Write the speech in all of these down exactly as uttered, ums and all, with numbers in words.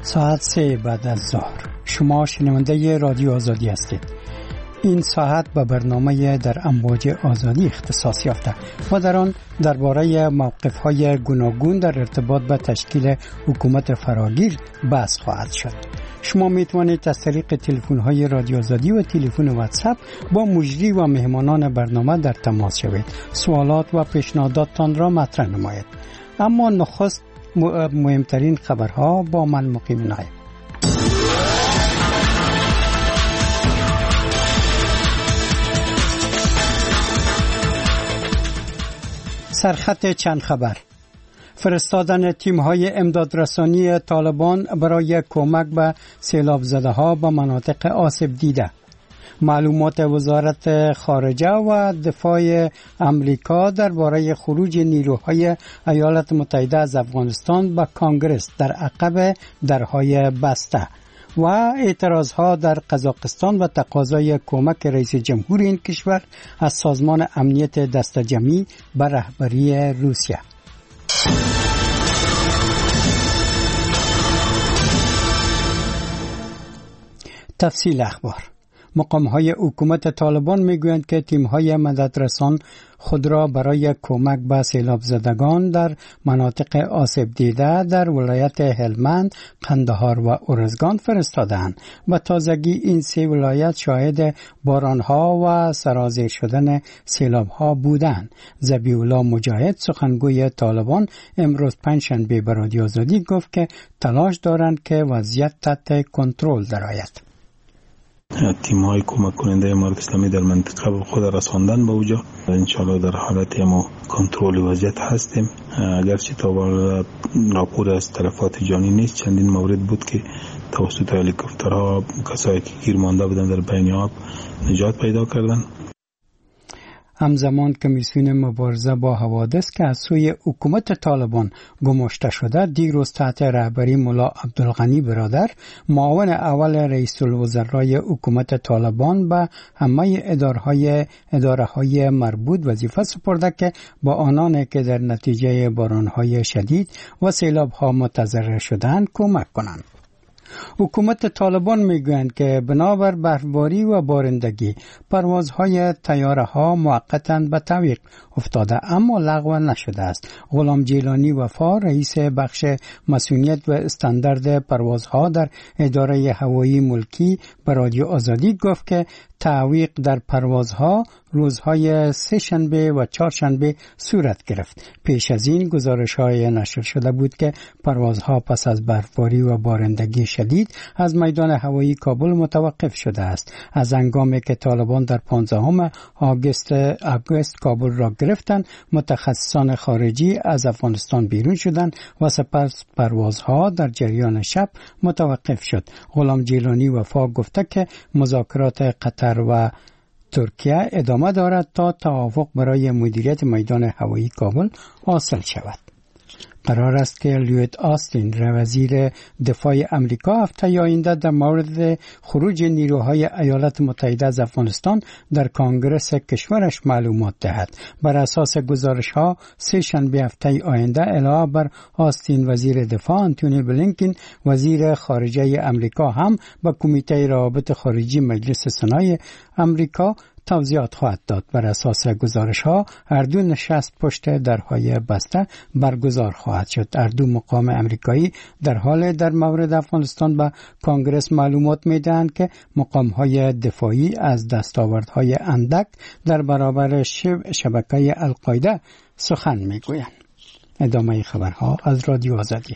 ساعت سه بعد از ظهر. شما شنونده رادیو آزادی هستید. این ساعت به برنامه در امواج آزادی اختصاص یافته و در آن درباره موقف‌های گوناگون در ارتباط به تشکیل حکومت فراگیر بحث خواهد شد. شما میتوانید از طریق تلفن‌های رادیو آزادی و تلفن واتساپ با مجری و مهمانان برنامه در تماس شوید. سوالات و پیشنهاداتتان را مطرح نمایید. اما نخست مهمترین خبرها با من مقیم نایب. سرخط چند خبر. فرستادن تیم‌های امدادرسانی طالبان برای کمک به سیلاب زده ها به مناطق آسیب دیده. معلومات وزارت خارجه و دفاع امریکا درباره خروج نیروهای ایالات متحده از افغانستان به کانگرس در عقب درهای بسته و اعتراضها در قزاقستان و تقاضای کمک رئیس جمهور این کشور از سازمان امنیت دست جمعی به رهبری روسیه. تفصیل اخبار. مقام‌های حکومت طالبان میگویند که تیم‌های مددرسان خود را برای کمک به سیلاب زدگان در مناطق آسیب دیده در ولایت هلمند، قندهار و ارزگان فرستادند. به تازگی این سه ولایت شاهد باران‌ها و سرازیر شدن سیلاب‌ها بودند. ذبیح‌الله مجاهد سخنگوی طالبان امروز پنجشنبه به رادیو آزادی گفت که تلاش دارند که وضعیت تحت کنترل درآید. تیم‌های کمک کننده امارت اسلامی در منطقه خود رساندن به اوجا. انشاءالله در حالت ما کنترل وضعیت هستیم. اگرچه تا حالا راپور از تلفات جانی نیست، چندین مورد بود که توسط هلیکوپترها کسایی که گیر مانده بودند در بین آب نجات پیدا کردند. همزمان کمیسیون مبارزه با حوادث که از سوی حکومت طالبان گماشته شده دیروز تحت رهبری ملا عبدالغنی برادر معاون اول رئیس الوزرای حکومت طالبان به همه ادارهای اداره‌های مربوط وظیفه سپرده که با آنان که در نتیجه بارانهای شدید و سیلاب‌ها متضرر شدند کمک کنند. حکومت طالبان میگویند که بنابر برفباری و بارندگی پروازهای طیاره ها موقتا به تعویق افتاده اما لغو نشده است. غلام جیلانی وفا رئیس بخش مسئولیت و استاندارد پروازها در اداره هوایی ملکی به رادیو آزادی گفت که تعویق در پروازها روزهای سه شنبه و چهار شنبه صورت گرفت. پیش از این گزارش‌های نشر شده بود که پروازها پس از برفباری و بارندگی شدید از میدان هوایی کابل متوقف شده است. از هنگامی که طالبان در پانزدهم آگوست آگوست کابل را گرفتند، متخصصان خارجی از افغانستان بیرون شدند و سپس پروازها در جریان شب متوقف شد. غلام جیلانی وفا گفته که مذاکرات قطر و ترکیه ادامه دارد تا توافق برای مدیریت میدان هوایی کابل حاصل شود. قرار است که لوید آستین وزیر دفاع امریکا هفته آینده در مورد خروج نیروهای ایالات متحده از افغانستان در کانگرس کشورش معلومات دهد. بر اساس گزارش‌ها سه شنبه هفته آینده علاوه بر آستین وزیر دفاع آنتونی بلینکن وزیر خارجه امریکا هم به کمیته روابط خارجی مجلس سنای امریکا توضیحات خواهد داد. بر اساس گزارش ها هر دو نشست پشت درهای بسته برگزار خواهد شد. هر دو مقام امریکایی در حال در مورد افغانستان به کانگرس معلومات میدهند که مقام های دفاعی از دستاوردهای اندک در برابر شبکه القاعده سخن میگویند. ادامه خبرها از رادیو آزادی.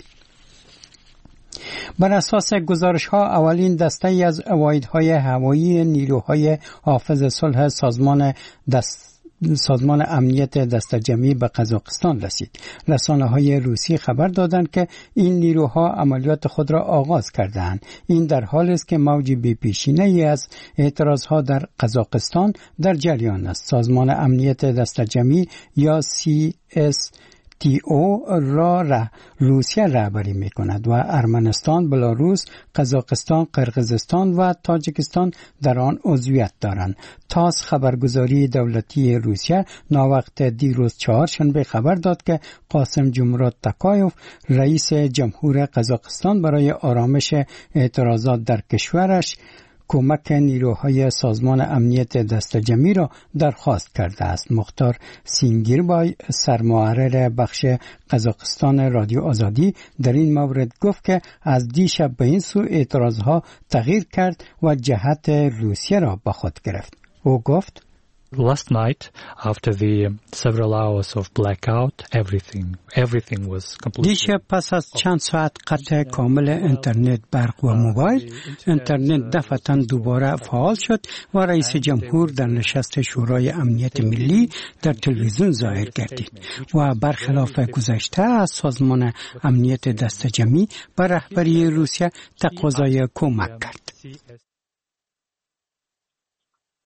بر اساس گزارش‌ها اولین دسته از واحدهای هوایی نیروهای حافظ صلح سازمان دست سازمان امنیت دست جمعی به قزاقستان رسید. رسانه‌های روسی خبر دادند که این نیروها عملیات خود را آغاز کردند. این در حالی است که موج بی‌پیشینه‌ای از اعتراضها در قزاقستان در جریان است. سازمان امنیت دست جمعی یا سی اس تی او را روسیه رهبری می کند و ارمنستان، بلاروس، قزاقستان، قرقیزستان و تاجیکستان در آن عضویت دارند. تاس خبرگزاری دولتی روسیه ناوقت دیروز چهارشنبه خبر داد که قاسم جمهورات تکایف رئیس جمهور قزاقستان برای آرامش اعتراضات در کشورش کمک نیروهای سازمان امنیت دست جمعی را درخواست کرده است. مختار سینگیربای سرمحرر بخش قزاقستان رادیو آزادی در این مورد گفت که از دیشب به این سو اعتراضها تغییر کرد و جهت روسیه را به خود گرفت. او گفت Last night, after the several hours of blackout, everything, everything was completely. دیشب پس از چند ساعت قطع کامل اینترنت، برق و موبایل، اینترنت دفعتاً دوباره فعال شد و رئیس جمهور در نشست شورای امنیت ملی در تلویزیون ظاهر گردید و برخلاف گذشته از سازمان امنیت دست جمعی به رهبری روسیه تقاضای کمک کرد.